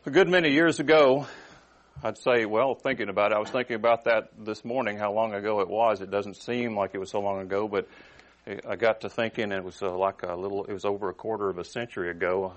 A good many years ago, I'd say, thinking about it, I was thinking about that this morning, how long ago it was. It doesn't seem like it was so long ago, but I got to thinking it was it was over a quarter of a century ago,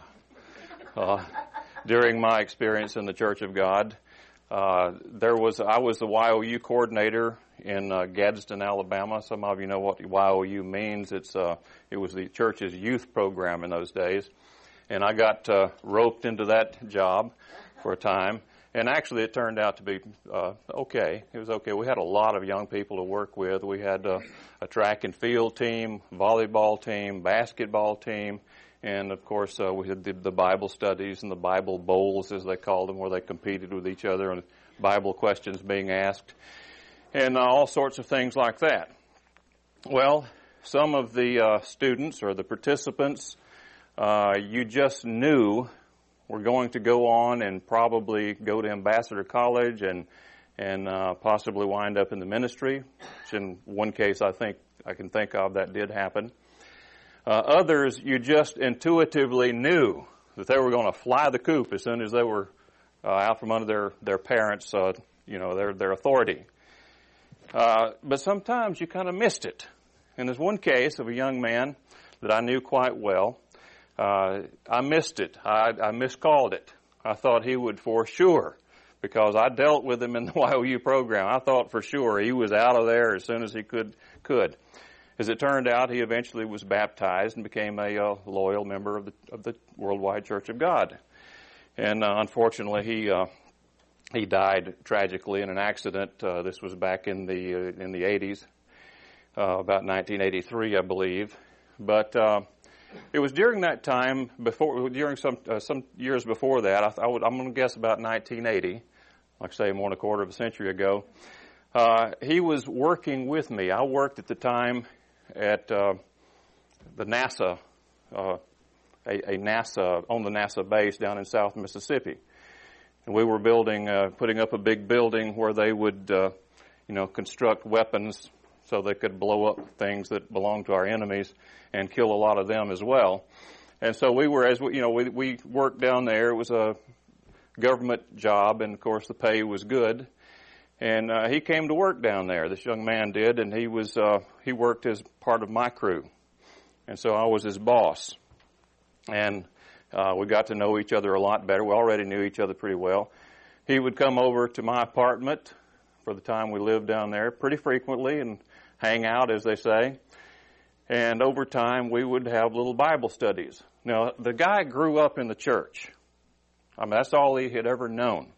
during my experience in the Church of God. I was the YOU coordinator in Gadsden, Alabama. Some of you know what YOU means. It was the church's youth program in those days. And I got roped into that job for a time. And actually it turned out to be okay. It was okay. We had a lot of young people to work with. We had a track and field team, volleyball team, basketball team, and of course we had the Bible studies and the Bible bowls, as they called them, where they competed with each other and Bible questions being asked, and all sorts of things like that. Well, some of the students or the participants you just knew were going to go on and probably go to Ambassador College and possibly wind up in the ministry, which in one case I can think of that did happen. Others you just intuitively knew that they were going to fly the coop as soon as they were out from under their parents, their authority. But sometimes you kind of missed it. And there's one case of a young man that I knew quite well. I missed it. I miscalled it. I thought he would for sure, because I dealt with him in the YOU program. I thought for sure he was out of there as soon as he could. As it turned out, he eventually was baptized and became a loyal member of the Worldwide Church of God. And unfortunately, he died tragically in an accident. This was back in the 80s, about 1983, I believe. But it was during that time, during some years before that. I'm going to guess about 1980, like I say, more than a quarter of a century ago. He was working with me. I worked at the time at the NASA, on the NASA base down in South Mississippi, and we were putting up a big building where they would, construct weapons so they could blow up things that belonged to our enemies and kill a lot of them as well. And so we worked down there. It was a government job, and of course the pay was good. And he came to work down there. This young man did, and he worked as part of my crew. And so I was his boss. And we got to know each other a lot better. We already knew each other pretty well. He would come over to my apartment for the time we lived down there pretty frequently and hang out, as they say. And over time, we would have little Bible studies. Now, the guy grew up in the church. That's all he had ever known.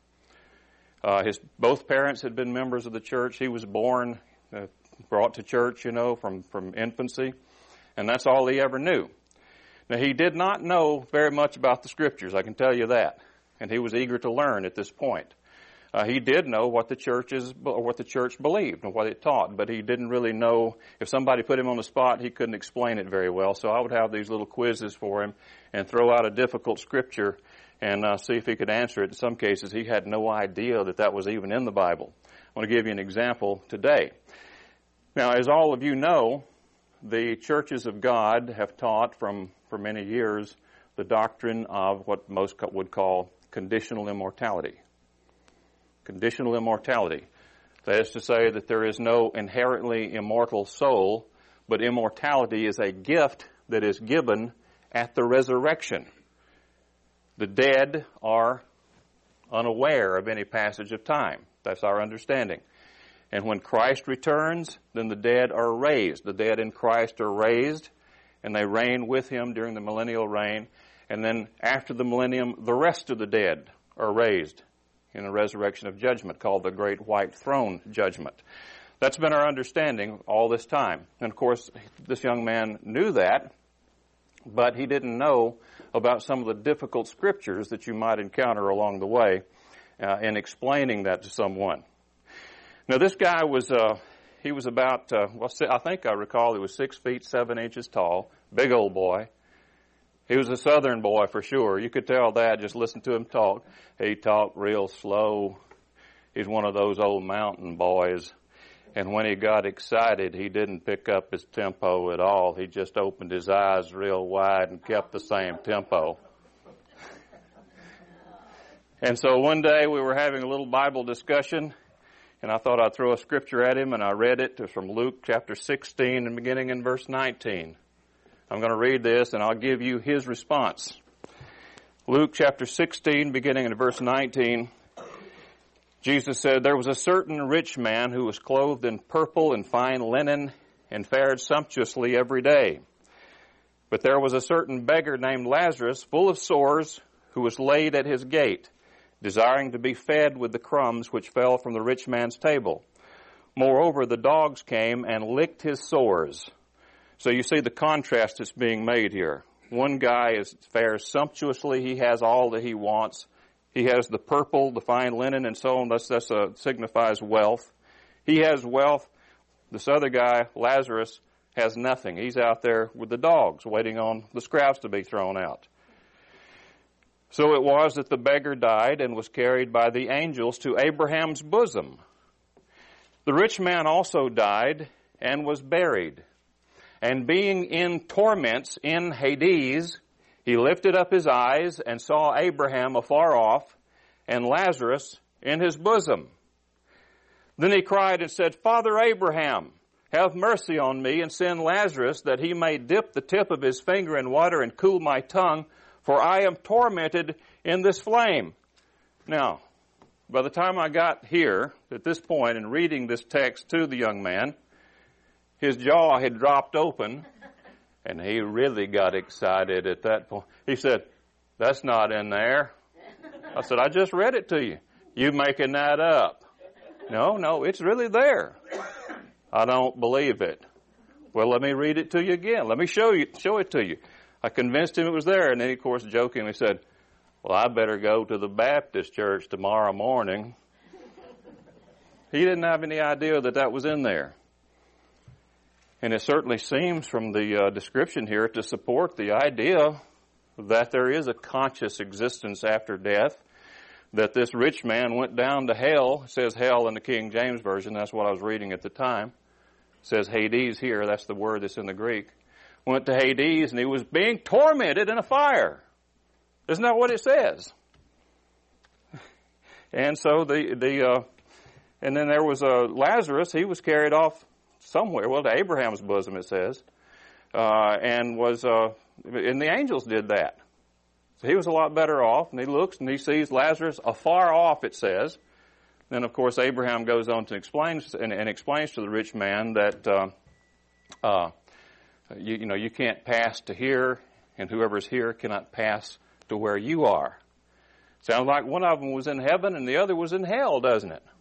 Both parents had been members of the church. He was born, brought to church, from infancy. And that's all he ever knew. Now, he did not know very much about the Scriptures, I can tell you that. And he was eager to learn at this point. He did know what the church believed and what it taught, but he didn't really know. If somebody put him on the spot, he couldn't explain it very well. So I would have these little quizzes for him and throw out a difficult scripture and see if he could answer it. In some cases, he had no idea that was even in the Bible. I want to give you an example today. Now, as all of you know, the churches of God have taught for many years the doctrine of what most would call conditional immortality. Conditional immortality. That is to say that there is no inherently immortal soul, but immortality is a gift that is given at the resurrection. The dead are unaware of any passage of time. That's our understanding. And when Christ returns, then the dead are raised. The dead in Christ are raised, and they reign with him during the millennial reign. And then after the millennium, the rest of the dead are raised in a resurrection of judgment called the Great White Throne Judgment. That's been our understanding all this time. And of course, this young man knew that, but he didn't know about some of the difficult scriptures that you might encounter along the way in explaining that to someone. Now, this guy he was about, I think I recall he was 6 feet 7 inches tall, big old boy. He was a southern boy for sure. You could tell that, just listen to him talk. He talked real slow. He's one of those old mountain boys. And when he got excited, he didn't pick up his tempo at all. He just opened his eyes real wide and kept the same tempo. And so one day we were having a little Bible discussion, and I thought I'd throw a scripture at him, and I read it. It's from Luke chapter 16 and beginning in verse 19. I'm going to read this, and I'll give you his response. Luke chapter 16, beginning in verse 19, Jesus said, "There was a certain rich man who was clothed in purple and fine linen and fared sumptuously every day. But there was a certain beggar named Lazarus, full of sores, who was laid at his gate, desiring to be fed with the crumbs which fell from the rich man's table. Moreover, the dogs came and licked his sores." So you see the contrast that's being made here. One guy fares sumptuously. He has all that he wants. He has the purple, the fine linen, and so on. That signifies wealth. He has wealth. This other guy, Lazarus, has nothing. He's out there with the dogs, waiting on the scraps to be thrown out. So it was that the beggar died and was carried by the angels to Abraham's bosom. The rich man also died and was buried. And being in torments in Hades, he lifted up his eyes and saw Abraham afar off and Lazarus in his bosom. Then he cried and said, "Father Abraham, have mercy on me and send Lazarus that he may dip the tip of his finger in water and cool my tongue, for I am tormented in this flame." Now, by the time I got here, at this point, in reading this text to the young man, his jaw had dropped open, and he really got excited at that point. He said, "That's not in there." I said, "I just read it to you. You making that up?" No, it's really there." "I don't believe it." "Well, let me read it to you again. Let me show it to you." I convinced him it was there, and then he, of course, jokingly said, "Well, I better go to the Baptist church tomorrow morning." He didn't have any idea that that was in there. And it certainly seems from the description here to support the idea that there is a conscious existence after death, that this rich man went down to hell. It says hell in the King James Version. That's what I was reading at the time. It says Hades here. That's the word that's in the Greek. Went to Hades, and he was being tormented in a fire. Isn't that what it says? And so and then there was Lazarus. He was carried off somewhere, well, to Abraham's bosom, it says, and the angels did that. So he was a lot better off, and he looks and he sees Lazarus afar off, it says. Then, of course, Abraham goes on to explain to the rich man that you can't pass to here, and whoever's here cannot pass to where you are. Sounds like one of them was in heaven and the other was in hell, doesn't it?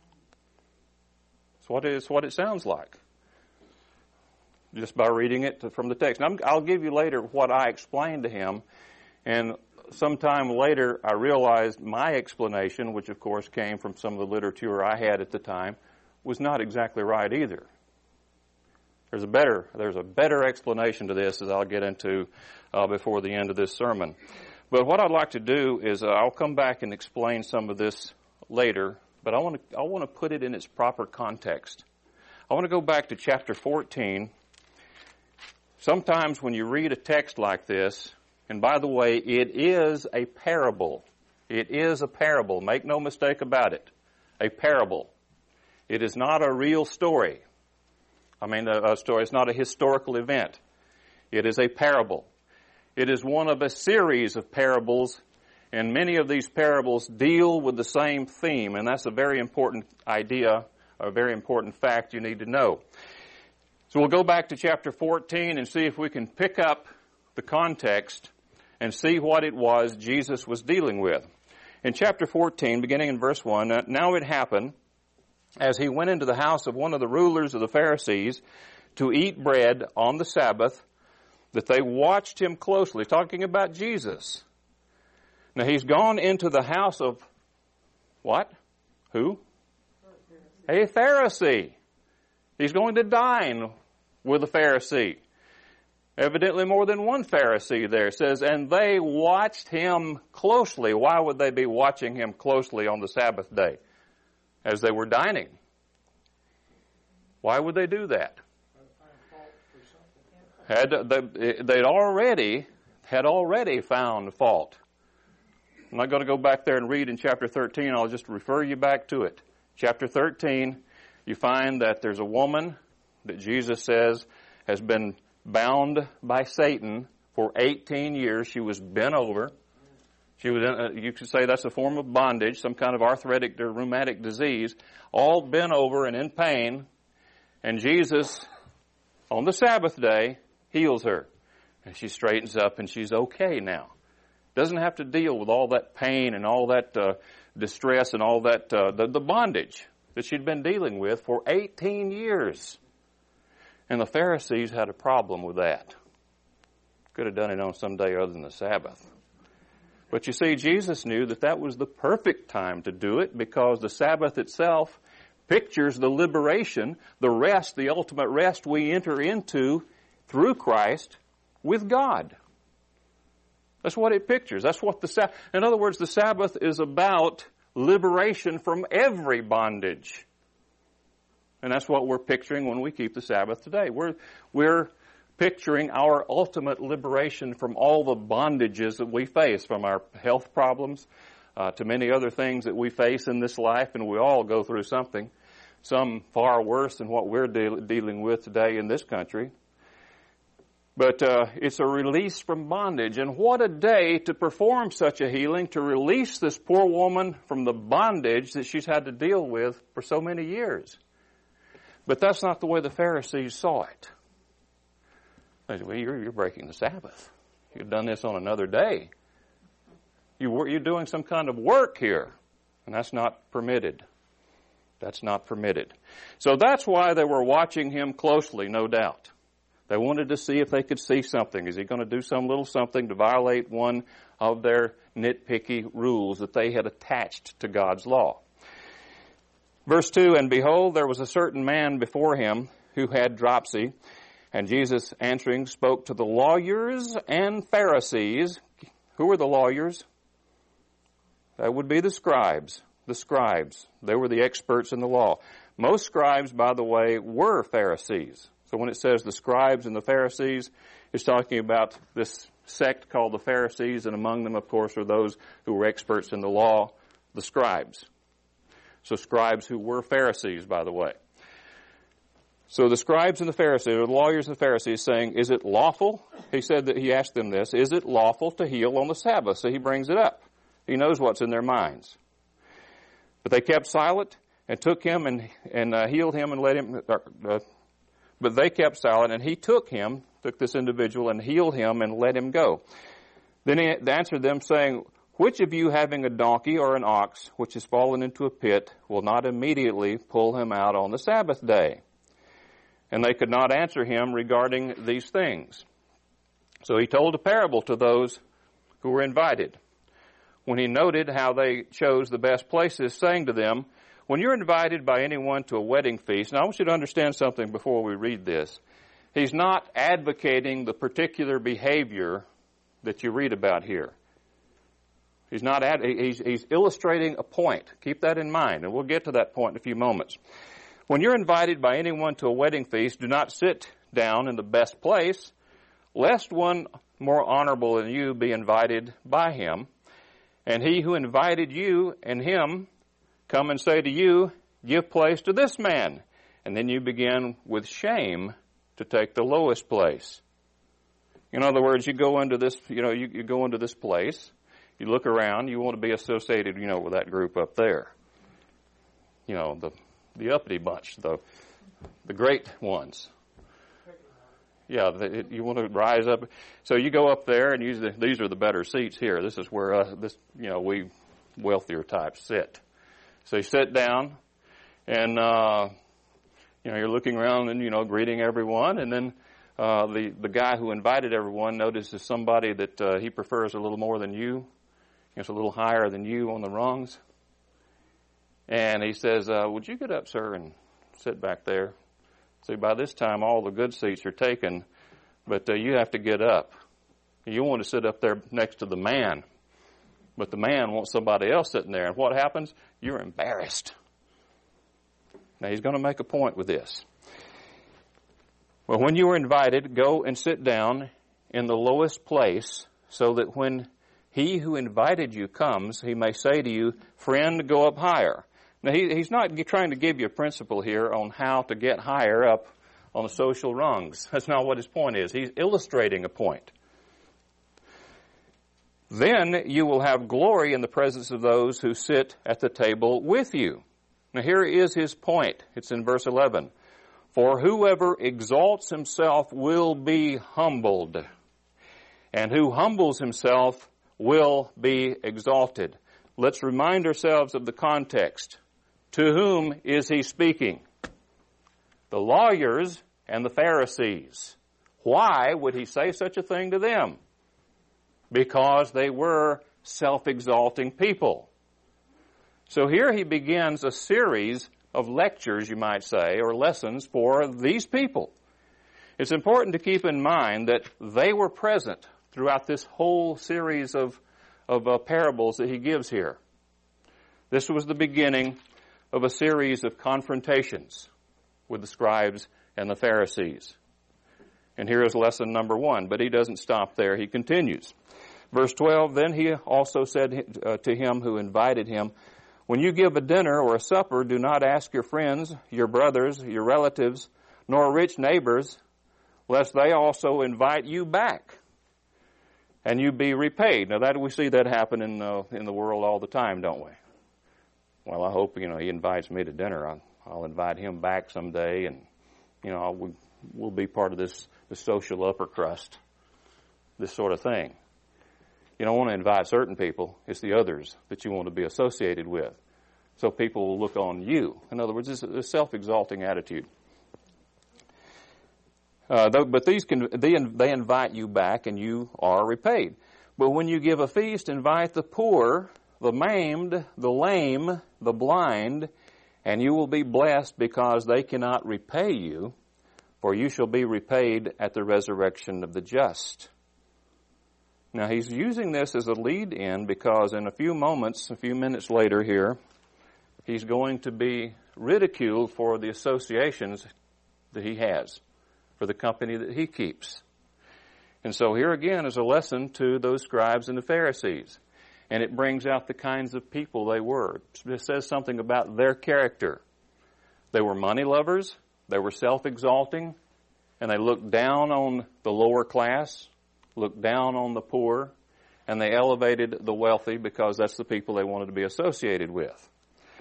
It's what it sounds like, just by reading it from the text. Now, I'll give you later what I explained to him, and sometime later I realized my explanation, which of course came from some of the literature I had at the time, was not exactly right either. There's a better explanation to this, as I'll get into before the end of this sermon. But what I'd like to do is I'll come back and explain some of this later, but I want to put it in its proper context. I want to go back to chapter 14. Sometimes when you read a text like this, and by the way, it is a parable. It is a parable. Make no mistake about it. A parable. It is not a real story. A story. It's not a historical event. It is a parable. It is one of a series of parables, and many of these parables deal with the same theme, and that's a very important idea, a very important fact you need to know. So we'll go back to chapter 14 and see if we can pick up the context and see what it was Jesus was dealing with. In chapter 14, beginning in verse 1, "Now it happened, as he went into the house of one of the rulers of the Pharisees to eat bread on the Sabbath, that they watched him closely." Talking about Jesus. Now he's gone into the house of what? Who? A Pharisee. He's going to dine with a Pharisee. Evidently more than one Pharisee there. It says, and they watched him closely. Why would they be watching him closely on the Sabbath day as they were dining? Why would they do that? They had already found fault. I'm not going to go back there and read in chapter 13. I'll just refer you back to it. Chapter 13, you find that there's a woman that Jesus says has been bound by Satan for 18 years. She was bent over. She was you could say that's a form of bondage, some kind of arthritic or rheumatic disease, all bent over and in pain. And Jesus, on the Sabbath day, heals her. And she straightens up and she's okay now. Doesn't have to deal with all that pain and all that distress and all that, the bondage that she'd been dealing with for 18 years. And the Pharisees had a problem with that. Could have done it on some day other than the Sabbath. But you see, Jesus knew that that was the perfect time to do it because the Sabbath itself pictures the liberation, the rest, the ultimate rest we enter into through Christ with God. That's what it pictures. That's what in other words, the Sabbath is about liberation from every bondage. And that's what we're picturing when we keep the Sabbath today. We're picturing our ultimate liberation from all the bondages that we face, from our health problems to many other things that we face in this life, and we all go through something, some far worse than what we're dealing with today in this country. But it's a release from bondage. And what a day to perform such a healing, to release this poor woman from the bondage that she's had to deal with for so many years. But that's not the way the Pharisees saw it. They said, well, you're breaking the Sabbath. You've done this on another day. You're doing some kind of work here. And that's not permitted. That's not permitted. So that's why they were watching him closely, no doubt. They wanted to see if they could see something. Is he going to do some little something to violate one of their nitpicky rules that they had attached to God's law? Verse 2, and behold, there was a certain man before him who had dropsy. And Jesus answering spoke to the lawyers and Pharisees. Who were the lawyers? That would be the scribes. The scribes. They were the experts in the law. Most scribes, by the way, were Pharisees. So when it says the scribes and the Pharisees, it's talking about this sect called the Pharisees, and among them, of course, are those who were experts in the law, the scribes. So scribes who were Pharisees, by the way. So the scribes and the Pharisees, or the lawyers and the Pharisees, saying, is it lawful? He said that he asked them this, is it lawful to heal on the Sabbath? So he brings it up. He knows what's in their minds. But they kept silent and took him and healed him and let him... But they kept silent, and he took this individual, and healed him and let him go. Then he answered them, saying, which of you having a donkey or an ox which has fallen into a pit will not immediately pull him out on the Sabbath day? And they could not answer him regarding these things. So he told a parable to those who were invited. When he noted how they chose the best places, saying to them, when you're invited by anyone to a wedding feast, and I want you to understand something before we read this. He's not advocating the particular behavior that you read about here. He's illustrating a point. Keep that in mind, and we'll get to that point in a few moments. When you're invited by anyone to a wedding feast, do not sit down in the best place, lest one more honorable than you be invited by him. And he who invited you and him come and say to you, give place to this man. And then you begin with shame to take the lowest place. In other words, you go into this, you go into this place, you look around, you want to be associated, with that group up there. The uppity bunch, the great ones. Yeah, you want to rise up. So you go up there and these are the better seats here. This is where we wealthier types sit. So you sit down, and you're looking around and greeting everyone, and then the guy who invited everyone notices somebody that he prefers a little more than you. It's a little higher than you on the rungs, and he says, "Would you get up, sir, and sit back there?" See, by this time, all the good seats are taken, but you have to get up. You want to sit up there next to the man. But the man wants somebody else sitting there. And what happens? You're embarrassed. Now, he's going to make a point with this. Well, when you are invited, go and sit down in the lowest place so that when he who invited you comes, he may say to you, friend, go up higher. Now, he's not trying to give you a principle here on how to get higher up on the social rungs. That's not what his point is. He's illustrating a point. Then you will have glory in the presence of those who sit at the table with you. Now, here is his point. It's in verse 11. For whoever exalts himself will be humbled, and who humbles himself will be exalted. Let's remind ourselves of the context. To whom is he speaking? The lawyers and the Pharisees. Why would he say such a thing to them? Because they were self-exalting people. So here he begins a series of lectures, you might say, or lessons for these people. It's important to keep in mind that they were present throughout this whole series of parables that he gives here. This was the beginning of a series of confrontations with the scribes and the Pharisees. And here is lesson number 1, but he doesn't stop there. He continues. Verse 12, then he also said to him who invited him, when you give a dinner or a supper, do not ask your friends, your brothers, your relatives, nor rich neighbors, lest they also invite you back, and you be repaid. Now, that we see that happen in the world all the time, don't we? Well, I hope, he invites me to dinner. I'll invite him back someday, and, we'll be part of this social upper crust, this sort of thing. You don't want to invite certain people. It's the others that you want to be associated with. So people will look on you. In other words, it's a self-exalting attitude. But they invite you back and you are repaid. But when you give a feast, invite the poor, the maimed, the lame, the blind, and you will be blessed because they cannot repay you, for you shall be repaid at the resurrection of the just. Now, he's using this as a lead-in because in a few minutes later here, he's going to be ridiculed for the associations that he has, for the company that he keeps. And so here again is a lesson to those scribes and the Pharisees. And it brings out the kinds of people they were. It says something about their character. They were money lovers, they were self-exalting, and they looked down on the lower class, looked down on the poor, and they elevated the wealthy because that's the people they wanted to be associated with.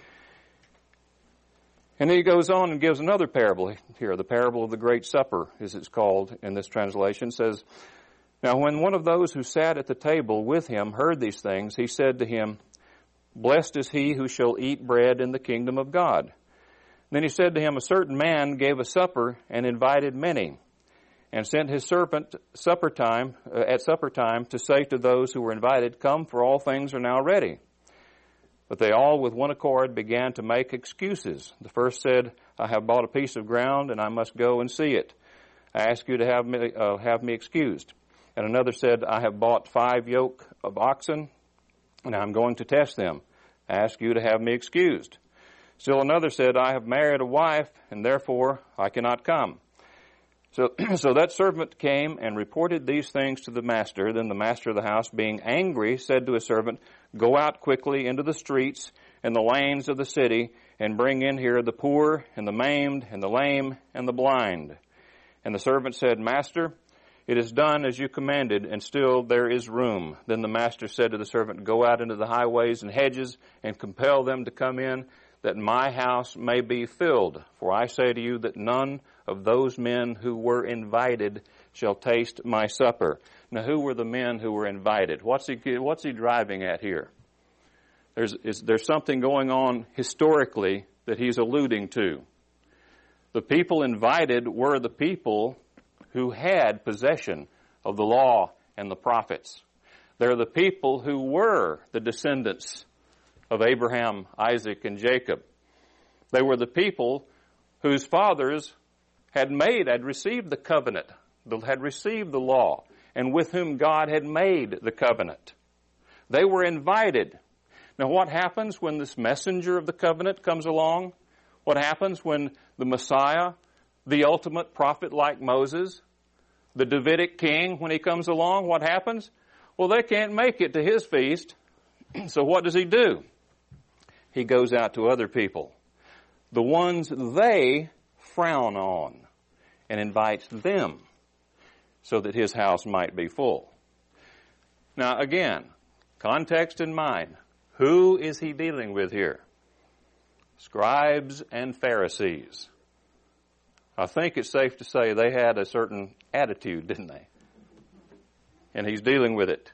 And then he goes on and gives another parable here. The parable of the Great Supper, as it's called in this translation, says, now when one of those who sat at the table with him heard these things, he said to him, blessed is he who shall eat bread in the kingdom of God. Then he said to him, a certain man gave a supper and invited many, and sent his servant at supper time to say to those who were invited, come, for all things are now ready. But they all with one accord began to make excuses. The first said, I have bought a piece of ground, and I must go and see it. I ask you to have me excused. And another said, I have bought 5 yoke of oxen, and I'm going to test them. I ask you to have me excused. Still another said, I have married a wife, and therefore I cannot come. So that servant came and reported these things to the master. Then the master of the house, being angry, said to his servant, go out quickly into the streets and the lanes of the city, and bring in here the poor, and the maimed, and the lame, and the blind. And the servant said, Master, it is done as you commanded, and still there is room. Then the master said to the servant, go out into the highways and hedges, and compel them to come in, that my house may be filled. For I say to you that none of those men who were invited shall taste my supper. Now, who were the men who were invited? What's he driving at here? There's something going on historically that he's alluding to. The people invited were the people who had possession of the law and the prophets. They're the people who were the descendants of Abraham, Isaac, and Jacob. They were the people whose fathers had received the covenant, had received the law, and with whom God had made the covenant. They were invited. Now, what happens when this messenger of the covenant comes along? What happens when the Messiah, the ultimate prophet like Moses, the Davidic king, when he comes along, what happens? Well, they can't make it to his feast. So what does he do? He goes out to other people, the ones they frown on, and invites them so that his house might be full. Now again, context in mind, who is he dealing with here? Scribes and Pharisees. I think it's safe to say they had a certain attitude, didn't they? And he's dealing with it.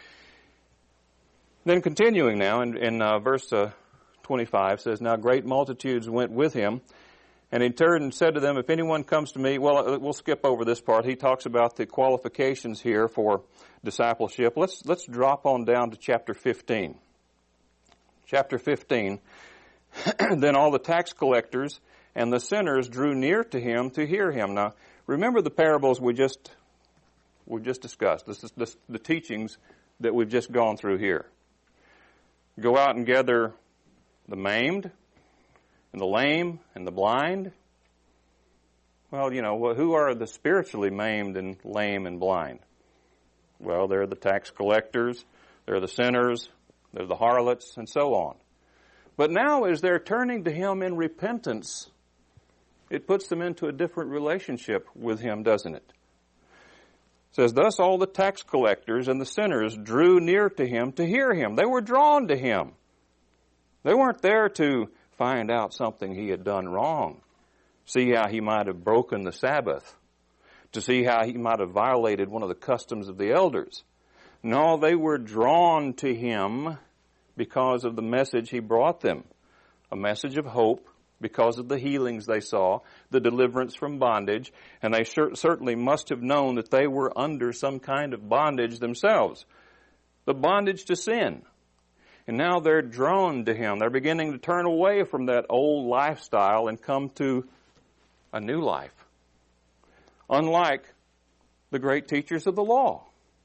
Then continuing now in verse 25 says, Now great multitudes went with him, and he turned and said to them, If anyone comes to me, well, we'll skip over this part. He talks about the qualifications here for discipleship. Let's drop on down to chapter 15. Chapter 15, Then all the tax collectors and the sinners drew near to him to hear him. Now, remember the parables we've just discussed. This is the teachings that we've just gone through here. Go out and gather the maimed and the lame and the blind. Well, who are the spiritually maimed and lame and blind? Well, they're the tax collectors, they're the sinners, they're the harlots, and so on. But now as they're turning to him in repentance, it puts them into a different relationship with him, doesn't it? It says, Thus all the tax collectors and the sinners drew near to him to hear him. They were drawn to him. They weren't there to find out something he had done wrong, see how he might have broken the Sabbath, to see how he might have violated one of the customs of the elders. No, they were drawn to him because of the message he brought them, a message of hope because of the healings they saw, the deliverance from bondage, and they certainly must have known that they were under some kind of bondage themselves, the bondage to sin. And now they're drawn to him. They're beginning to turn away from that old lifestyle and come to a new life, unlike the great teachers of the law.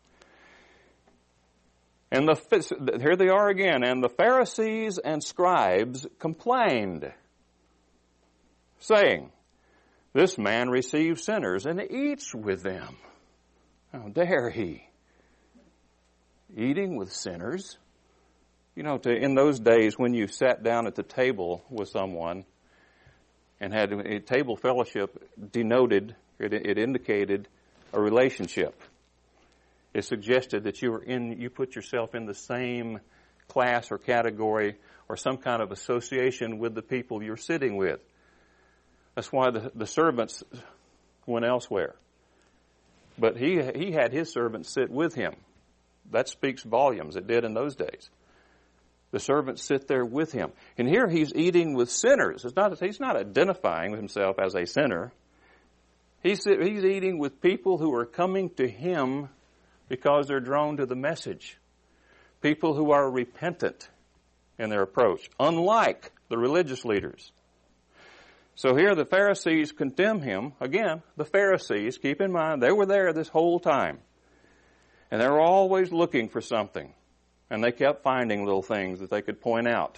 And here they are again. And the Pharisees and scribes complained, saying, This man receives sinners and eats with them. How dare he? Eating with sinners? In those days when you sat down at the table with someone and had a table fellowship it indicated a relationship. It suggested that you put yourself in the same class or category or some kind of association with the people you're sitting with. That's why the servants went elsewhere. But he had his servants sit with him. That speaks volumes. It did in those days. The servants sit there with him. And here he's eating with sinners. He's not identifying himself as a sinner. He's eating with people who are coming to him because they're drawn to the message. People who are repentant in their approach, unlike the religious leaders. So here the Pharisees condemn him. Again, the Pharisees, keep in mind, they were there this whole time. And they were always looking for something. And they kept finding little things that they could point out.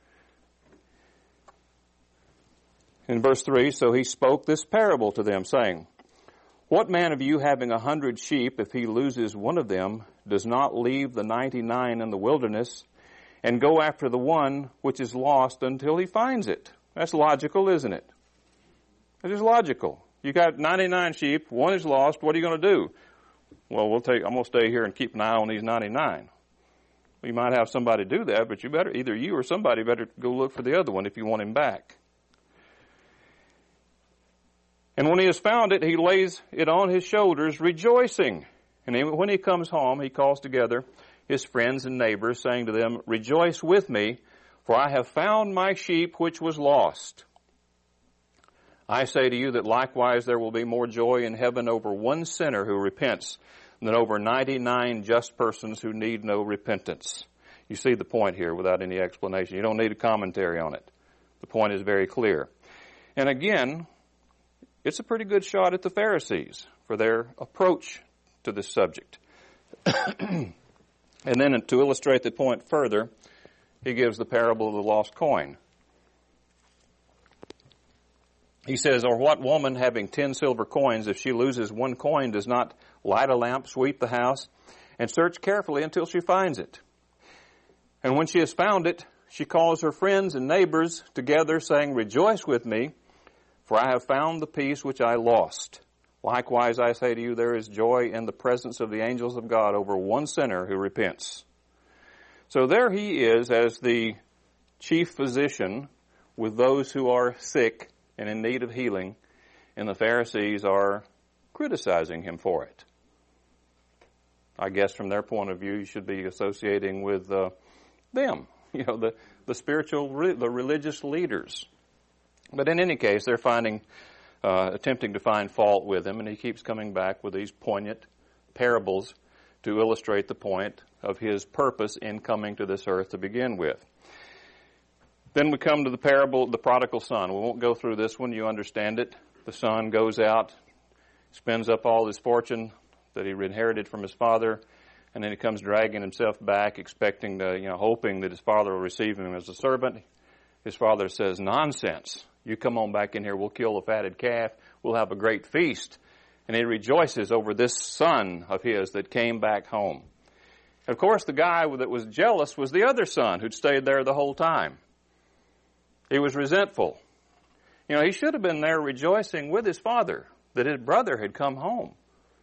In verse 3, So he spoke this parable to them, saying, What man of you having 100 sheep, if he loses one of them, does not leave the 99 in the wilderness and go after the one which is lost until he finds it? That's logical, isn't it? It is logical. You got 99 sheep, one is lost, what are you going to do? Well, I'm going to stay here and keep an eye on these 99. You might have somebody do that, but either you or somebody better go look for the other one if you want him back. And when he has found it, he lays it on his shoulders, rejoicing. And when he comes home, he calls together his friends and neighbors, saying to them, Rejoice with me, for I have found my sheep which was lost. I say to you that likewise there will be more joy in heaven over one sinner who repents than over 99 just persons who need no repentance. You see the point here without any explanation. You don't need a commentary on it. The point is very clear. And again, it's a pretty good shot at the Pharisees for their approach to this subject. And then to illustrate the point further, he gives the parable of the lost coin. He says, Or what woman having 10 silver coins, if she loses one coin, does not light a lamp, sweep the house, and search carefully until she finds it. And when she has found it, she calls her friends and neighbors together, saying, Rejoice with me, for I have found the piece which I lost. Likewise, I say to you, there is joy in the presence of the angels of God over one sinner who repents. So there he is as the chief physician with those who are sick and in need of healing, and the Pharisees are criticizing him for it. I guess from their point of view, you should be associating with them, the spiritual, the religious leaders. But in any case, they're attempting to find fault with him, and he keeps coming back with these poignant parables to illustrate the point of his purpose in coming to this earth to begin with. Then we come to the parable of the prodigal son. We won't go through this one. You understand it. The son goes out, spends up all his fortune that he inherited from his father, and then he comes dragging himself back, expecting to, hoping that his father will receive him as a servant. His father says, nonsense. You come on back in here, we'll kill a fatted calf, we'll have a great feast. And he rejoices over this son of his that came back home. Of course, the guy that was jealous was the other son who'd stayed there the whole time. He was resentful. He should have been there rejoicing with his father that his brother had come home.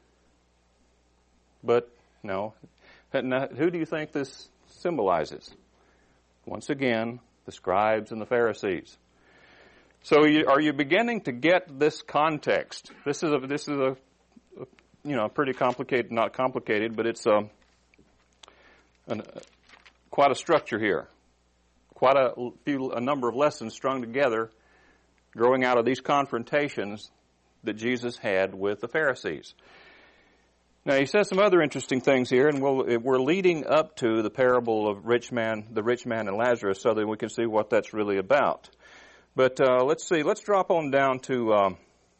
But no. Who do you think this symbolizes? Once again, the scribes and the Pharisees. So are you beginning to get this context? This is a pretty complicated, not complicated, but it's quite a structure here. Quite a number of lessons strung together growing out of these confrontations that Jesus had with the Pharisees. Now, he says some other interesting things here, and we're leading up to the parable of the rich man and Lazarus so that we can see what that's really about. But let's see. Let's drop on down to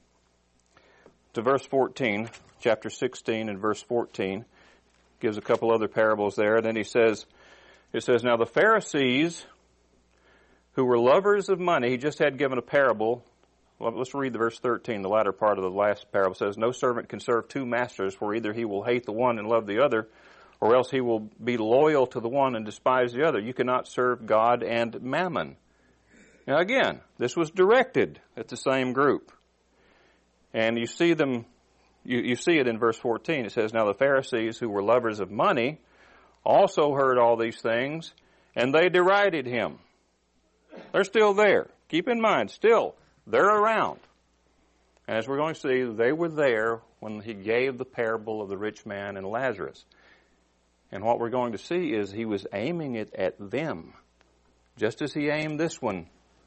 verse 14, chapter 16 and verse 14. Gives a couple other parables there. And then it says, now the Pharisees who were lovers of money, he just had given a parable. Well, let's read the verse 13. The latter part of the last parable says, no servant can serve two masters, for either he will hate the one and love the other, or else he will be loyal to the one and despise the other. You cannot serve God and mammon. Now again, this was directed at the same group. And you see them, you see it in verse 14. It says, now the Pharisees who were lovers of money also heard all these things, and they derided him. They're still there. Keep in mind, still, they're around. And as we're going to see, they were there when he gave the parable of the rich man and Lazarus. And what we're going to see is he was aiming it at them, just as he aimed this one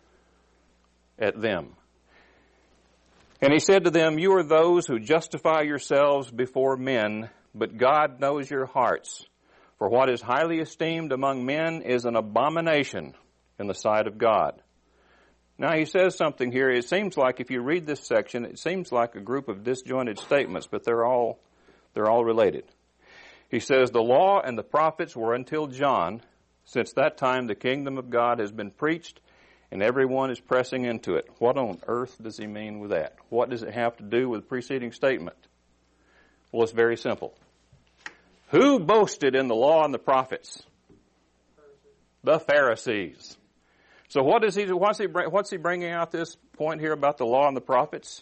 at them. And he said to them, you are those who justify yourselves before men, but God knows your hearts. For what is highly esteemed among men is an abomination in the sight of God. Now he says something here. It seems like if you read this section, it seems like a group of disjointed statements, but they're all related. He says, the law and the prophets were until John. Since that time the kingdom of God has been preached, and everyone is pressing into it. What on earth does he mean with that? What does it have to do with the preceding statement? Well, it's very simple. Who boasted in the law and the prophets? The Pharisees. So what's he bringing out this point here about the law and the prophets?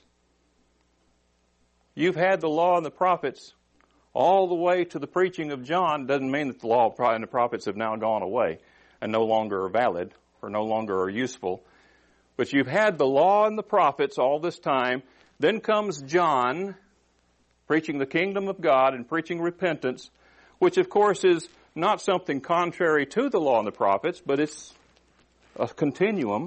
You've had the law and the prophets all the way to the preaching of John. Doesn't mean that the law and the prophets have now gone away and no longer are valid or no longer are useful. But you've had the law and the prophets all this time. Then comes John preaching the kingdom of God and preaching repentance, which of course is not something contrary to the law and the prophets, but it's a continuum,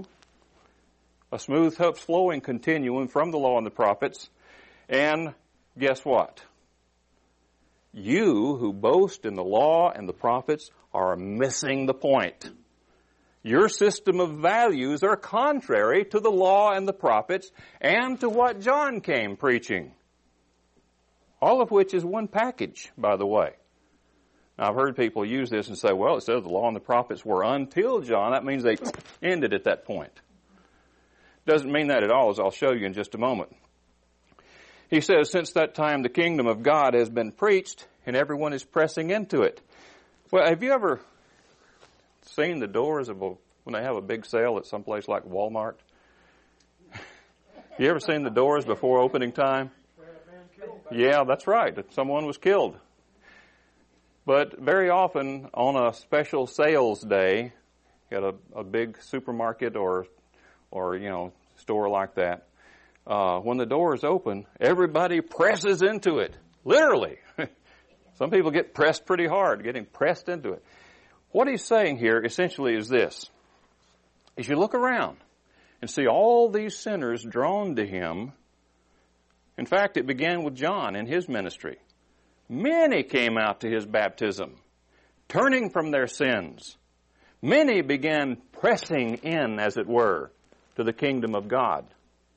a smooth, flowing continuum from the law and the prophets. And guess what? You who boast in the law and the prophets are missing the point. Your system of values are contrary to the law and the prophets and to what John came preaching. All of which is one package, by the way. Now, I've heard people use this and say, well, it says the law and the prophets were until John. That means they ended at that point. Doesn't mean that at all, as I'll show you in just a moment. He says, since that time the kingdom of God has been preached, and everyone is pressing into it. Well, have you ever seen the doors of when they have a big sale at some place like Walmart? You ever seen the doors before opening time? Yeah, that's right. Someone was killed. But very often on a special sales day at a big supermarket or store like that, when the doors open, everybody presses into it. Literally. Some people get pressed pretty hard, getting pressed into it. What he's saying here essentially is this. As you look around and see all these sinners drawn to him, in fact, it began with John in his ministry. Many came out to his baptism, turning from their sins. Many began pressing in, as it were, to the kingdom of God.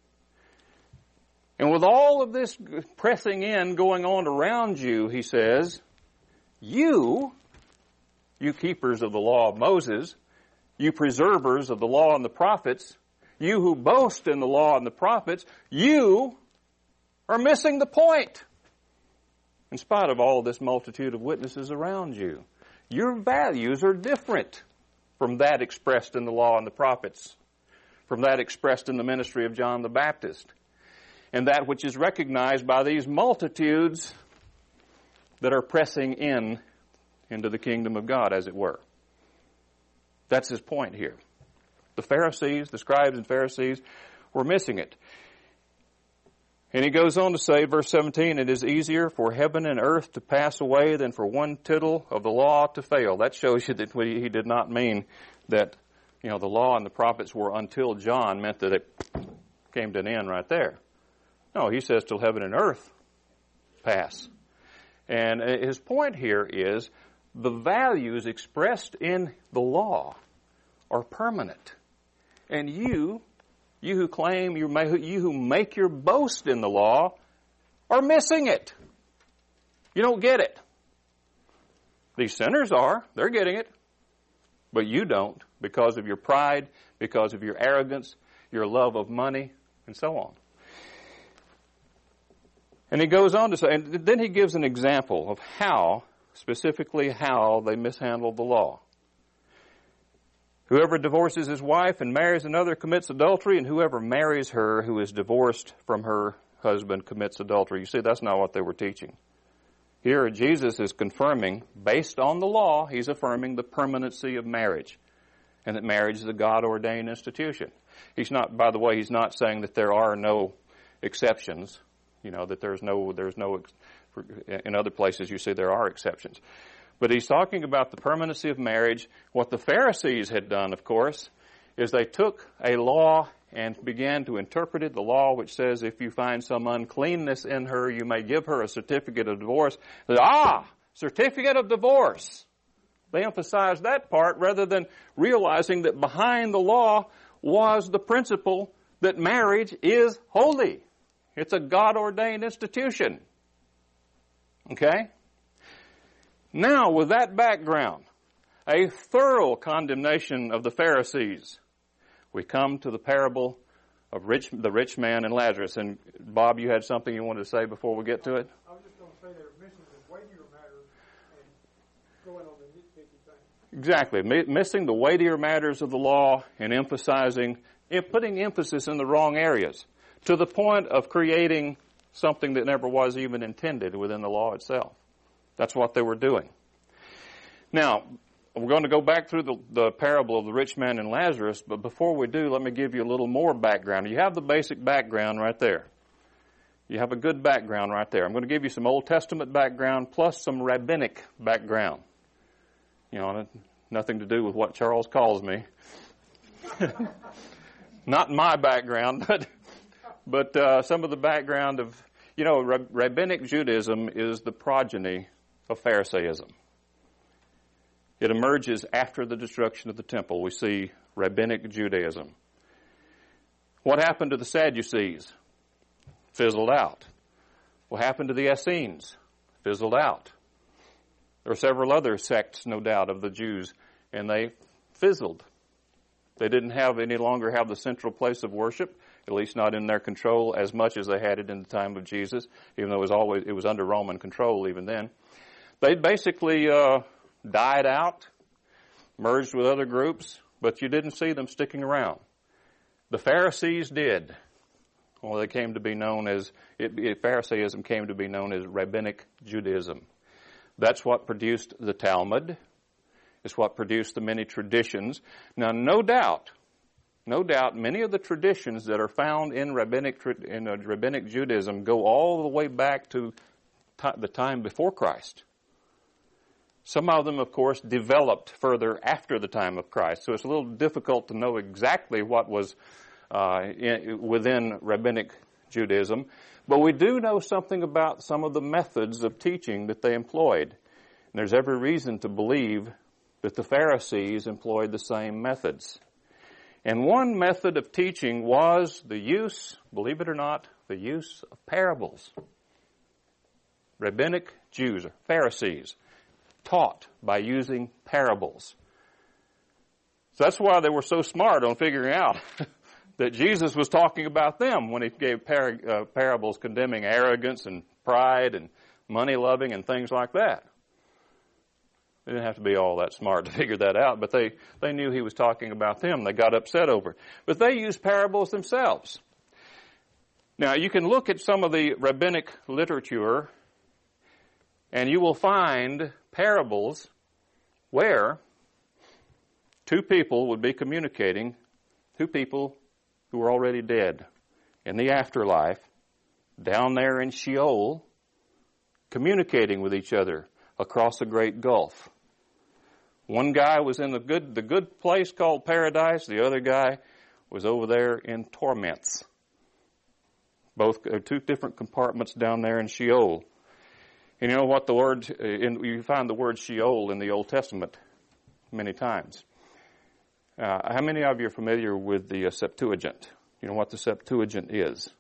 And with all of this pressing in going on around you, he says, you keepers of the law of Moses, you preservers of the law and the prophets, you who boast in the law and the prophets, you are missing the point. In spite of all this multitude of witnesses around you, your values are different from that expressed in the law and the prophets, from that expressed in the ministry of John the Baptist, and that which is recognized by these multitudes that are pressing into the kingdom of God, as it were. That's his point here. The Pharisees, the scribes and Pharisees, were missing it. And he goes on to say, verse 17, it is easier for heaven and earth to pass away than for one tittle of the law to fail. That shows you that he did not mean that, the law and the prophets were until John meant that it came to an end right there. No, he says till heaven and earth pass. And his point here is the values expressed in the law are permanent. And you who claim, you who make your boast in the law, are missing it. You don't get it. These sinners are. They're getting it. But you don't, because of your pride, because of your arrogance, your love of money, and so on. And he goes on to say, and then he gives an example of specifically how they mishandled the law. Whoever divorces his wife and marries another commits adultery, and whoever marries her who is divorced from her husband commits adultery. You see, that's not what they were teaching. Here, Jesus is confirming, based on the law, he's affirming the permanency of marriage, and that marriage is a God-ordained institution. He's not, by the way, he's not saying that there are no exceptions, that there's no, in other places you see there are exceptions. But he's talking about the permanency of marriage. What the Pharisees had done, of course, is they took a law and began to interpret it, the law which says if you find some uncleanness in her, you may give her a certificate of divorce. Certificate of divorce. They emphasized that part rather than realizing that behind the law was the principle that marriage is holy. It's a God-ordained institution. Okay? Now, with that background, a thorough condemnation of the Pharisees, we come to the parable of the rich man and Lazarus. And Bob, you had something you wanted to say before we get to it? I was just going to say they're missing the weightier matters and going on the nitpicky things. Exactly. Missing the weightier matters of the law and putting emphasis in the wrong areas, to the point of creating something that never was even intended within the law itself. That's what they were doing. Now, we're going to go back through the parable of the rich man and Lazarus, but before we do, let me give you a little more background. You have the basic background right there. You have a good background right there. I'm going to give you some Old Testament background plus some rabbinic background. Nothing to do with what Charles calls me. Not my background, but some of the background of, Rabbinic Judaism is the progeny of Pharisaism. It emerges after the destruction of the temple. We see Rabbinic Judaism. What happened to the Sadducees? Fizzled out. What happened to the Essenes? Fizzled out. There are several other sects, no doubt, of the Jews, and they fizzled. They didn't any longer have the central place of worship, at least not in their control as much as they had it in the time of Jesus, even though it was under Roman control even then. They basically died out, merged with other groups, but you didn't see them sticking around. The Pharisees did. Well, they came to be known as, Pharisaism came to be known as Rabbinic Judaism. That's what produced the Talmud. It's what produced the many traditions. Now, no doubt, many of the traditions that are found in Rabbinic Judaism go all the way back to the time before Christ. Some of them, of course, developed further after the time of Christ. So it's a little difficult to know exactly what was within Rabbinic Judaism. But we do know something about some of the methods of teaching that they employed. And there's every reason to believe that the Pharisees employed the same methods. And one method of teaching was the use, believe it or not, the use of parables. Rabbinic Jews, or Pharisees, taught by using parables. So that's why they were so smart on figuring out that Jesus was talking about them when he gave parables condemning arrogance and pride and money-loving and things like that. They didn't have to be all that smart to figure that out, but they knew he was talking about them. They got upset over it. But they used parables themselves. Now, you can look at some of the rabbinic literature, and you will find parables where two people would be communicating, two people who were already dead in the afterlife, down there in Sheol, communicating with each other across a great gulf. One guy was in the good place called paradise. The other guy was over there in torments. Both two different compartments down there in Sheol. And you know what the word, you find the word Sheol in the Old Testament many times. How many of you are familiar with the Septuagint? You know what the Septuagint is?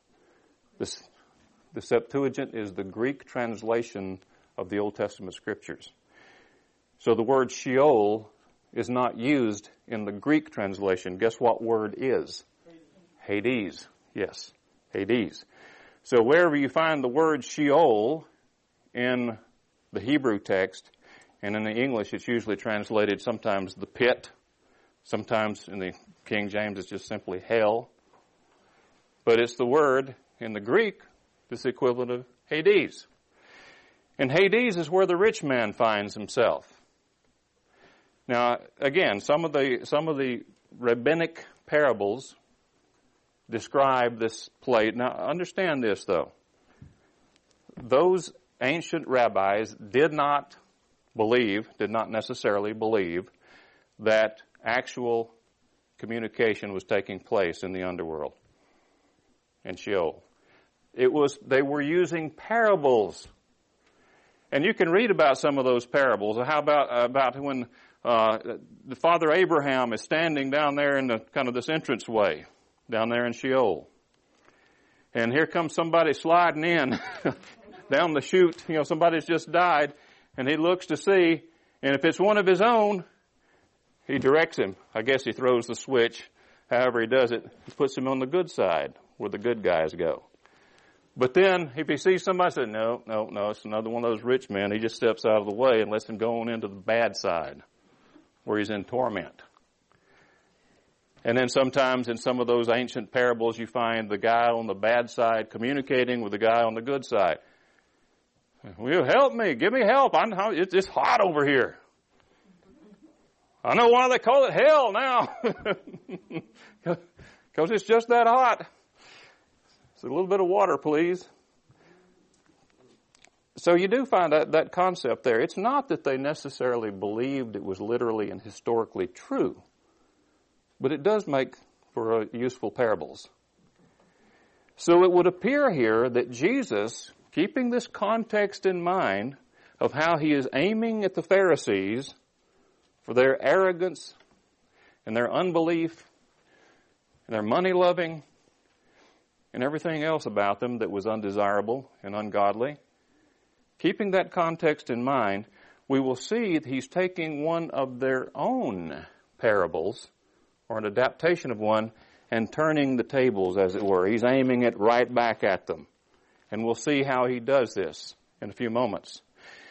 The Septuagint is the Greek translation of the Old Testament scriptures. So the word Sheol is not used in the Greek translation. Guess what word is? Hades. Yes, Hades. So wherever you find the word Sheol in the Hebrew text, and in the English it's usually translated sometimes the pit, sometimes in the King James it's just simply hell. But it's the word in the Greek that's the equivalent of Hades. And Hades is where the rich man finds himself. Now, again, some of the rabbinic parables describe this place. Now, understand this, though. Those ancient rabbis did not necessarily believe that actual communication was taking place in the underworld, in Sheol. They were using parables. And you can read about some of those parables. How about when the Father Abraham is standing down there in the kind of this entranceway down there in Sheol. And here comes somebody sliding in down the chute. You know, somebody's just died, and he looks to see, and if it's one of his own, he directs him. I guess he throws the switch. However he does it, he puts him on the good side, where the good guys go. But then, if he sees somebody, say, no, it's another one of those rich men. He just steps out of the way and lets him go on into the bad side, where he's in torment. And then sometimes in some of those ancient parables, you find the guy on the bad side communicating with the guy on the good side. Will you help me? Give me help. It's hot over here. I know why they call it hell now. Because it's just that hot. So a little bit of water, please. So you do find that concept there. It's not that they necessarily believed it was literally and historically true, but it does make for useful parables. So it would appear here that Jesus, keeping this context in mind of how he is aiming at the Pharisees for their arrogance and their unbelief and their money-loving and everything else about them that was undesirable and ungodly, keeping that context in mind, we will see that he's taking one of their own parables, or an adaptation of one, and turning the tables, as it were. He's aiming it right back at them. And we'll see how he does this in a few moments.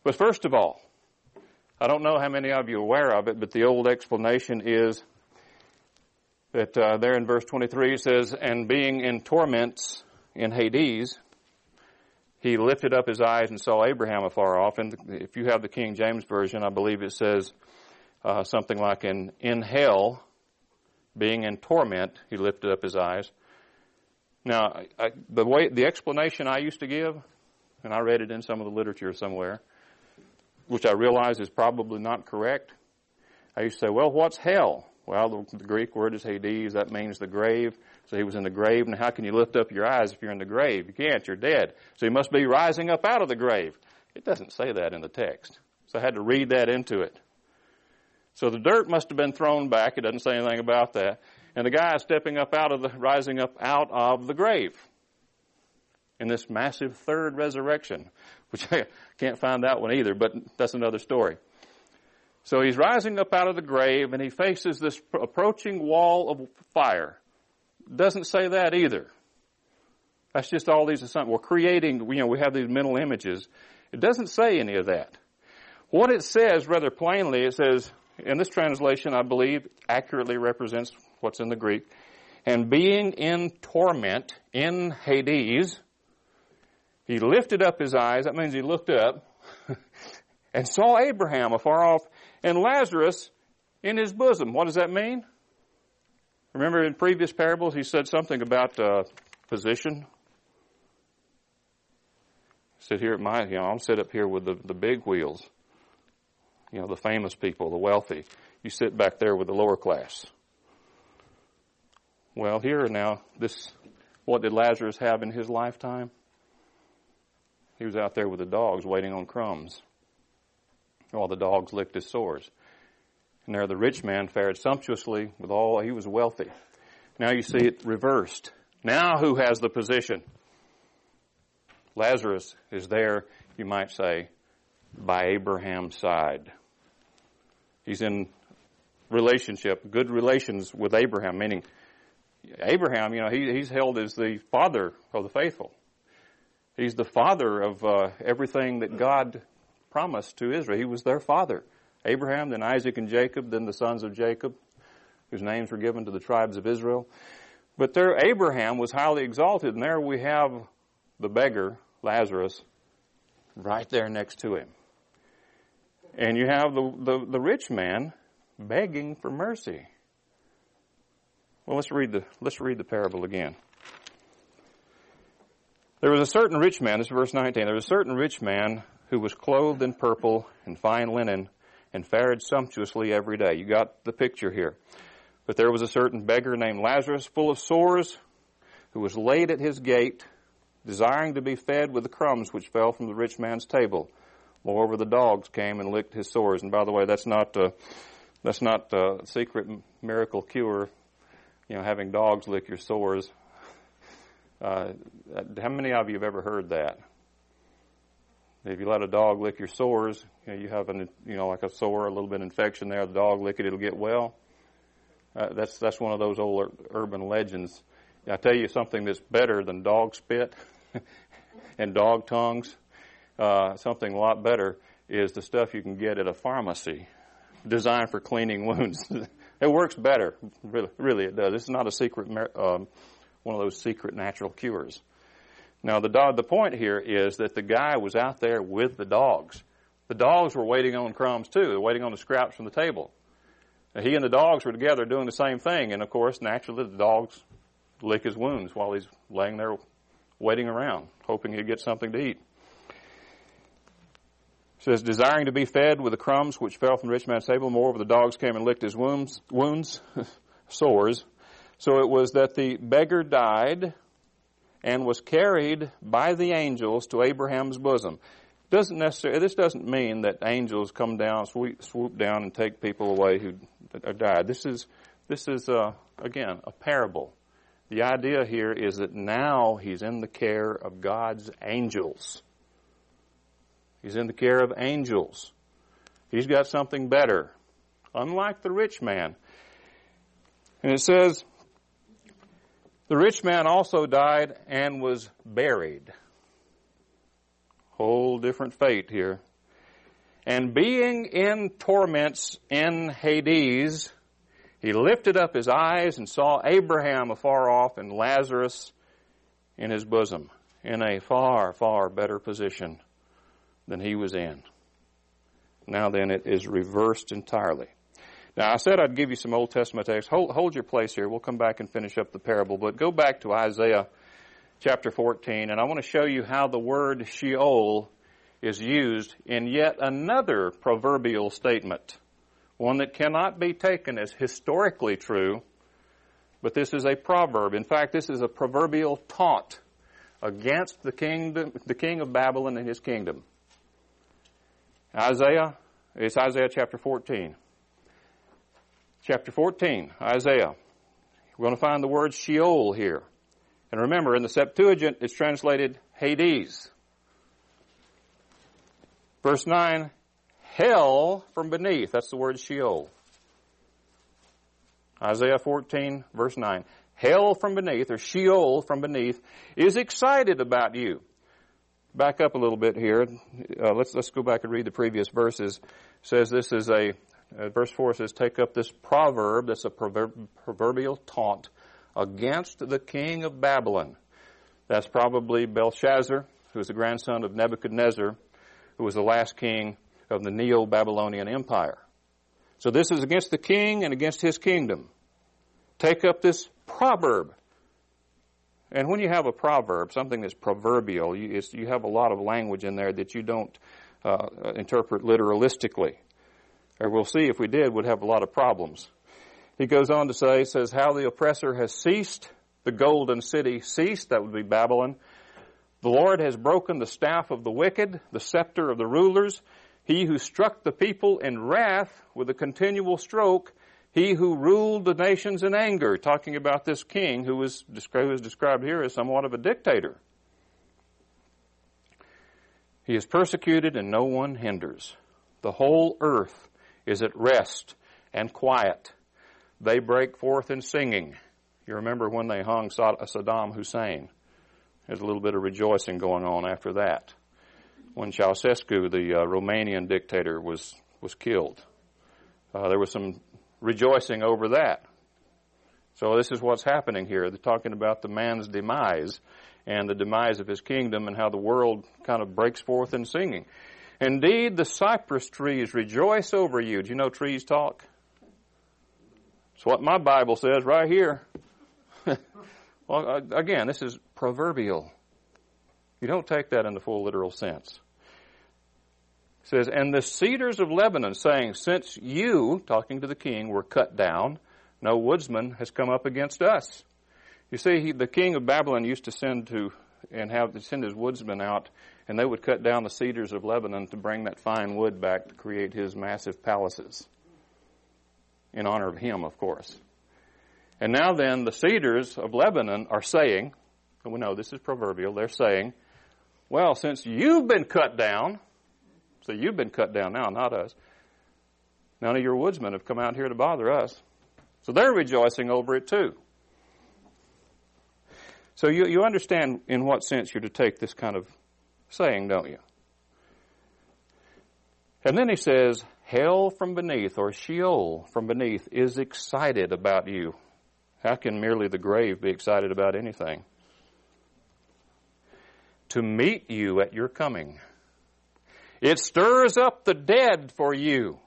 But first of all, I don't know how many of you are aware of it, but the old explanation is that there in verse 23 it says, and being in torments in Hades, he lifted up his eyes and saw Abraham afar off. And if you have the King James Version, I believe it says something like in hell, being in torment, he lifted up his eyes. Now, the explanation I used to give, and I read it in some of the literature somewhere, which I realize is probably not correct. I used to say, well, what's hell? Well, the Greek word is Hades. That means the grave. So he was in the grave. And how can you lift up your eyes if you're in the grave? You can't. You're dead. So he must be rising up out of the grave. It doesn't say that in the text. So I had to read that into it. So the dirt must have been thrown back. It doesn't say anything about that. And the guy is rising up out of the grave in this massive third resurrection, which I can't find that one either, but that's another story. So he's rising up out of the grave, and he faces this approaching wall of fire. Doesn't say that either. That's just all these assumptions. We're creating, we have these mental images. It doesn't say any of that. What it says, rather plainly, it says, in this translation, I believe, accurately represents what's in the Greek, and being in torment in Hades, he lifted up his eyes, that means he looked up, and saw Abraham afar off, and Lazarus in his bosom. What does that mean? Remember in previous parables he said something about position? He said, here at I'll sit up here with the big wheels. The famous people, the wealthy. You sit back there with the lower class. Well, here now, what did Lazarus have in his lifetime? He was out there with the dogs waiting on crumbs while the dogs licked his sores. And there the rich man fared sumptuously he was wealthy. Now you see it reversed. Now who has the position? Lazarus is there, you might say, by Abraham's side. He's in good relations with Abraham, meaning Abraham, he's held as the father of the faithful. He's the father of everything that God promised to Israel. He was their father. Abraham, then Isaac and Jacob, then the sons of Jacob, whose names were given to the tribes of Israel. But there Abraham was highly exalted, and there we have the beggar, Lazarus, right there next to him. And you have the rich man begging for mercy. Well, let's read the parable again. There was a certain rich man, this is verse 19, there was a certain rich man who was clothed in purple and fine linen and fared sumptuously every day. You got the picture here. But there was a certain beggar named Lazarus, full of sores, who was laid at his gate, desiring to be fed with the crumbs which fell from the rich man's table. Moreover, the dogs came and licked his sores. And by the way, that's not a secret miracle cure, having dogs lick your sores. How many of you have ever heard that? If you let a dog lick your sores, you have like a sore, a little bit of infection there. The dog lick it, it'll get well. That's one of those old urban legends. I tell you something that's better than dog spit and dog tongues. Something a lot better is the stuff you can get at a pharmacy, designed for cleaning wounds. It works better, really it does. This is not a secret, one of those secret natural cures. Now the point here is that the guy was out there with the dogs. The dogs were waiting on crumbs too. They're waiting on the scraps from the table. Now, he and the dogs were together doing the same thing, and of course, naturally, the dogs lick his wounds while he's laying there waiting around, hoping he'd get something to eat. It says, desiring to be fed with the crumbs which fell from the rich man's table. Moreover, the dogs came and licked his wounds, sores. So it was that the beggar died and was carried by the angels to Abraham's bosom. This doesn't mean that angels come down, swoop down, and take people away who died. This is again a parable. The idea here is that now he's in the care of God's angels. He's in the care of angels. He's got something better, unlike the rich man. And it says, the rich man also died and was buried. Whole different fate here. And being in torments in Hades, he lifted up his eyes and saw Abraham afar off and Lazarus in his bosom, in a far, far better position than he was in. Now then, it is reversed entirely. Now, I said I'd give you some Old Testament text. Hold your place here. We'll come back and finish up the parable. But go back to Isaiah chapter 14, and I want to show you how the word Sheol is used in yet another proverbial statement, one that cannot be taken as historically true, but this is a proverb. In fact, this is a proverbial taunt against the king of Babylon and his kingdom. It's Isaiah chapter 14. Chapter 14, Isaiah. We're going to find the word Sheol here. And remember, in the Septuagint, it's translated Hades. Verse 9, hell from beneath. That's the word Sheol. Isaiah 14, verse 9. Hell from beneath, or Sheol from beneath, is excited about you. Back up a little bit here. Let's go back and read the previous verses. It says this is verse 4 says, take up this proverb, that's a proverbial taunt, against the king of Babylon. That's probably Belshazzar, who was the grandson of Nebuchadnezzar, who was the last king of the Neo-Babylonian Empire. So this is against the king and against his kingdom. Take up this proverb. And when you have a proverb, something that's proverbial, you have a lot of language in there that you don't interpret literalistically. Or we'll see if we did, we'd have a lot of problems. He goes on to say, says, how the oppressor has ceased, the golden city ceased, that would be Babylon. The Lord has broken the staff of the wicked, the scepter of the rulers. He who struck the people in wrath with a continual stroke, he who ruled the nations in anger, talking about this king who is described here as somewhat of a dictator. He is persecuted and no one hinders. The whole earth is at rest and quiet. They break forth in singing. You remember when they hung Saddam Hussein. There's a little bit of rejoicing going on after that. When Ceausescu, the Romanian dictator, was killed. There was some rejoicing over that. So this is what's happening here. They're talking about the man's demise and the demise of his kingdom and how the world kind of breaks forth in singing. Indeed, the cypress trees rejoice over you. Do you know trees talk? It's what my Bible says right here. Well, again, this is proverbial. You don't take that in the full literal sense. It says, and the cedars of Lebanon, saying, since you, talking to the king, were cut down, no woodsman has come up against us. You see, the king of Babylon used to send his woodsmen out, and they would cut down the cedars of Lebanon to bring that fine wood back to create his massive palaces. In honor of him, of course. And now then, the cedars of Lebanon are saying, and we know this is proverbial, they're saying, well, since you've been cut down, so you've been cut down now, not us, none of your woodsmen have come out here to bother us. So they're rejoicing over it too. So you understand in what sense you're to take this kind of saying, don't you? And then he says, hell from beneath, or Sheol from beneath, is excited about you. How can merely the grave be excited about anything? To meet you at your coming. It stirs up the dead for you.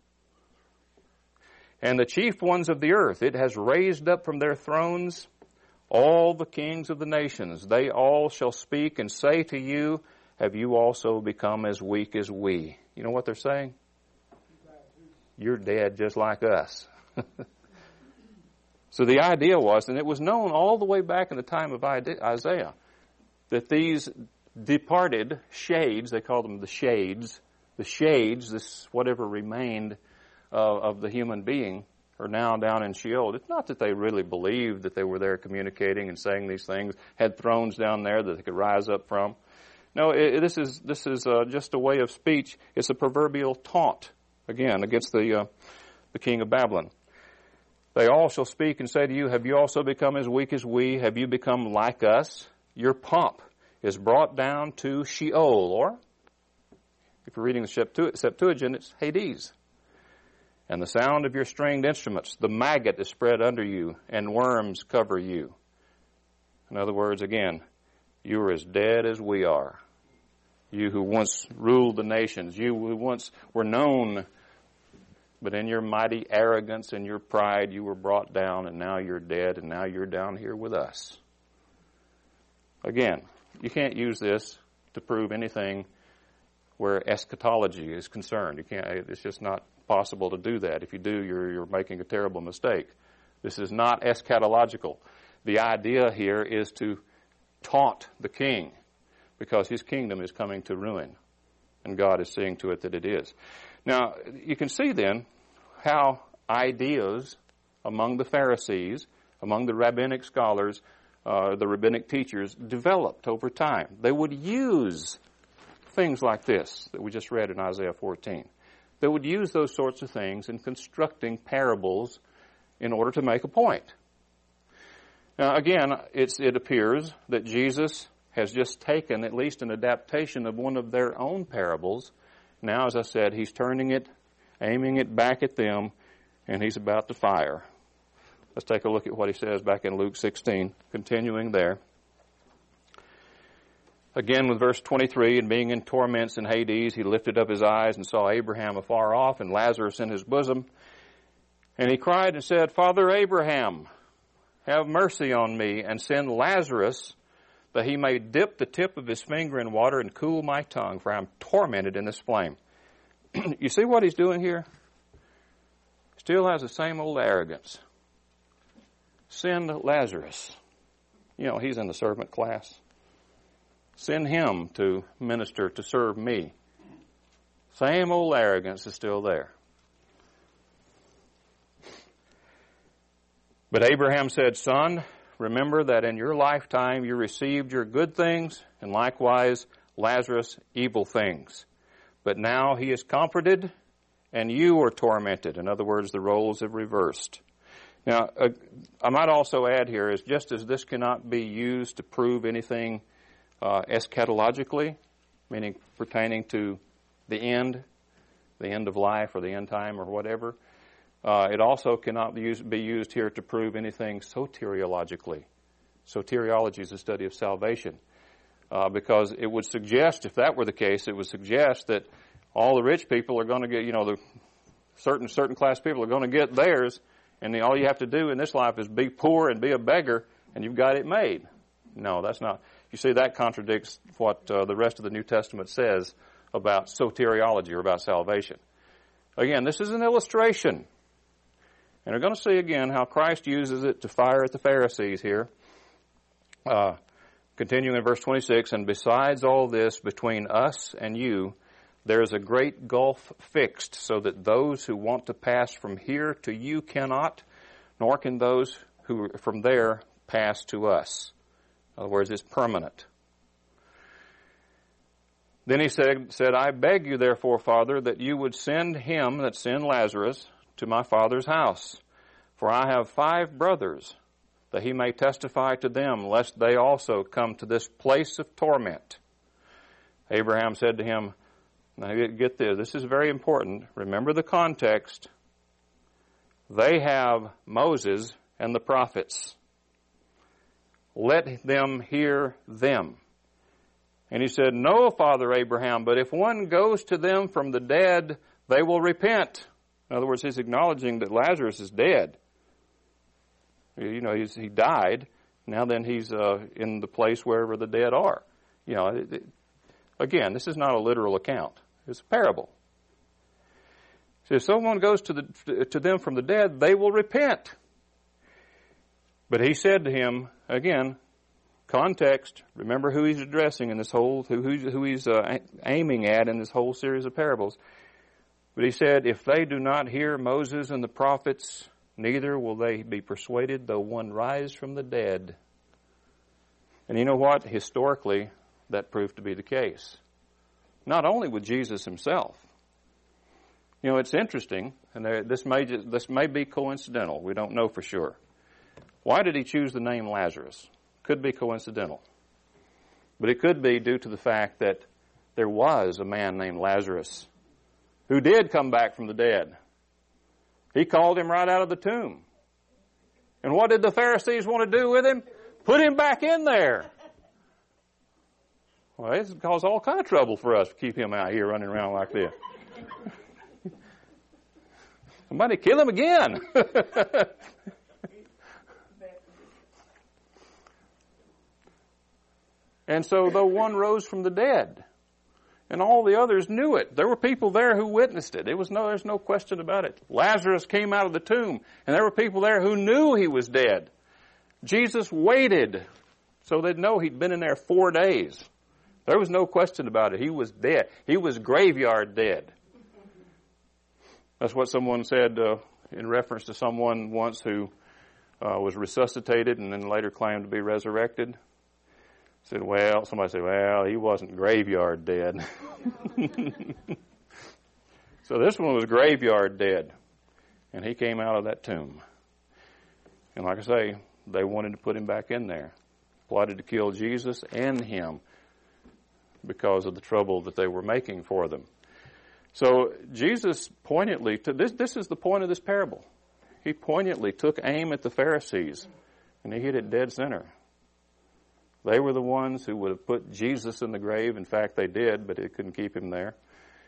And the chief ones of the earth, it has raised up from their thrones all the kings of the nations. They all shall speak and say to you, have you also become as weak as we? You know what they're saying? You're dead just like us. So the idea was, and it was known all the way back in the time of Isaiah, that these departed shades, they called them the shades, this whatever remained of the human being, are now down in Sheol. It's not that they really believed that they were there communicating and saying these things, had thrones down there that they could rise up from. No, this is just a way of speech. It's a proverbial taunt, again, against the king of Babylon. They all shall speak and say to you, have you also become as weak as we? Have you become like us? Your pomp is brought down to Sheol, or If you're reading the Septuagint, it's Hades. And the sound of your stringed instruments, the maggot is spread under you, and worms cover you. In other words, again, you are as dead as we are. You who once ruled the nations, you who once were known, but in your mighty arrogance and your pride, you were brought down, and now you're dead, and now you're down here with us. Again, you can't use this to prove anything where eschatology is concerned. You can't. It's just not possible to do that. If you do, you're making a terrible mistake. This is not eschatological. The idea here is to taunt the king, because his kingdom is coming to ruin, and God is seeing to it that it is. Now, you can see then how ideas among the Pharisees, among the rabbinic scholars, the rabbinic teachers, developed over time. They would use things like this that we just read in Isaiah 14. They would use those sorts of things in constructing parables in order to make a point. Now, again, it appears that Jesus has just taken at least an adaptation of one of their own parables. Now, as I said, he's turning it, aiming it back at them, and he's about to fire. Let's take a look at what he says back in Luke 16, continuing there. Again with verse 23, and being in torments in Hades, he lifted up his eyes and saw Abraham afar off and Lazarus in his bosom. And he cried and said, Father Abraham, have mercy on me, and send Lazarus, that he may dip the tip of his finger in water and cool my tongue, for I am tormented in this flame. You see what he's doing here? Still has the same old arrogance. Send Lazarus. You know, he's in the servant class. Send him to minister, to serve me. Same old arrogance is still there. But Abraham said, Son, remember that in your lifetime you received your good things, and likewise Lazarus evil things. But now he is comforted, and you are tormented. In other words, the roles have reversed. Now, I might also add here is just as this cannot be used to prove anything eschatologically, meaning pertaining to the end of life or the end time or whatever, it also cannot be used here to prove anything soteriologically. Soteriology is the study of salvation. Because it would suggest, if that were the case, it would suggest that all the rich people are going to get, the certain class people are going to get theirs, and all you have to do in this life is be poor and be a beggar, and you've got it made. No, that's not. You see, that contradicts what the rest of the New Testament says about soteriology or about salvation. Again, this is an illustration. And we're going to see again how Christ uses it to fire at the Pharisees here. Continuing in verse 26, and besides all this, between us and you, there is a great gulf fixed, so that those who want to pass from here to you cannot, nor can those who from there pass to us. In other words, it's permanent. Then he said, I beg you therefore, Father, that you would send Lazarus, to my father's house. For I have 5 brothers, that he may testify to them, lest they also come to this place of torment. Abraham said to him, now get this is very important. Remember the context. They have Moses and the prophets. Let them hear them. And he said, no, Father Abraham, but if one goes to them from the dead, they will repent. In other words, he's acknowledging that Lazarus is dead. He died. Now then he's in the place wherever the dead are. Again, this is not a literal account. It's a parable. So if someone goes to them from the dead, they will repent. But he said to him, again, context, remember who he's addressing in this whole, who he's aiming at in this whole series of parables. But he said, if they do not hear Moses and the prophets, neither will they be persuaded, though one rise from the dead. And you know what? Historically, that proved to be the case. Not only with Jesus himself. It's interesting, and this may be coincidental. We don't know for sure. Why did he choose the name Lazarus? Could be coincidental. But it could be due to the fact that there was a man named Lazarus who did come back from the dead. He called him right out of the tomb. And what did the Pharisees want to do with him? Put him back in there. Well, it's caused all kind of trouble for us to keep him out here running around like this. Somebody kill him again. And so though one rose from the dead, and all the others knew it. There were people there who witnessed it. There's no question about it. Lazarus came out of the tomb, and there were people there who knew he was dead. Jesus waited so they'd know he'd been in there 4 days. There was no question about it. He was dead. He was graveyard dead. That's what someone said in reference to someone once who was resuscitated and then later claimed to be resurrected. Somebody said, well, he wasn't graveyard dead. So this one was graveyard dead. And he came out of that tomb. And like I say, they wanted to put him back in there. Plotted to kill Jesus and him because of the trouble that they were making for them. So Jesus poignantly, this is the point of this parable. He poignantly took aim at the Pharisees, and he hit it dead center. They were the ones who would have put Jesus in the grave. In fact, they did, but it couldn't keep him there.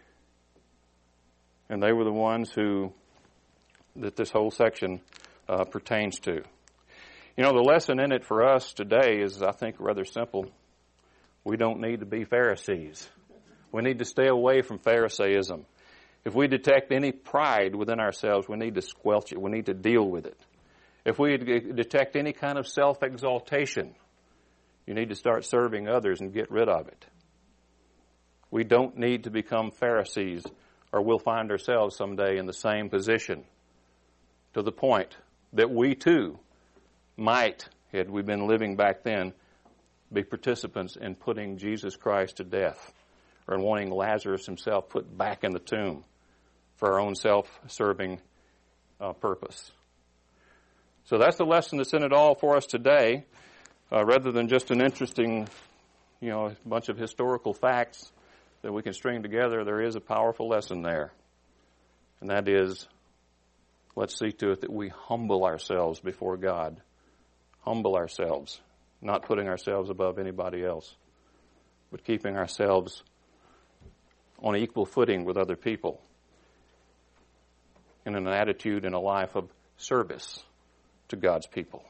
And they were the ones that this whole section pertains to. You know, the lesson in it for us today is, I think, rather simple. We don't need to be Pharisees. We need to stay away from Pharisaism. If we detect any pride within ourselves, we need to squelch it. We need to deal with it. If we detect any kind of self-exaltation, you need to start serving others and get rid of it. We don't need to become Pharisees, or we'll find ourselves someday in the same position, to the point that we too might, had we been living back then, be participants in putting Jesus Christ to death, or in wanting Lazarus himself put back in the tomb for our own self-serving purpose. So that's the lesson that's in it all for us today. Rather than just an interesting, bunch of historical facts that we can string together, there is a powerful lesson there. And that is, let's see to it that we humble ourselves before God. Humble ourselves, not putting ourselves above anybody else, but keeping ourselves on equal footing with other people in an attitude and a life of service to God's people.